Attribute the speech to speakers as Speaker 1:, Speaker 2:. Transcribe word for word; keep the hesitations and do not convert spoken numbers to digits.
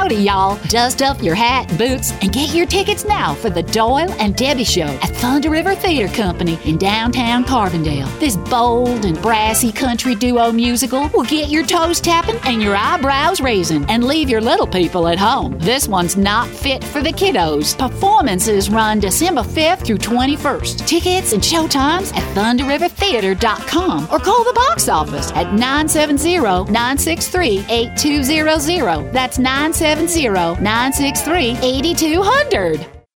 Speaker 1: Howdy, y'all. Dust up your hat, boots, and get your tickets now for the Doyle and Debbie Show at Thunder River Theater Company in downtown Carbondale. This bold and brassy country duo musical will get your toes tapping and your eyebrows raising and leave your little people at home. This one's not fit for the kiddos. Performances run December fifth through twenty-first. Tickets and showtimes at thunder river theater dot com or call the box office at nine seven zero, nine six three, eight two zero zero. That's nine seven zero, nine six three, eight two zero zero.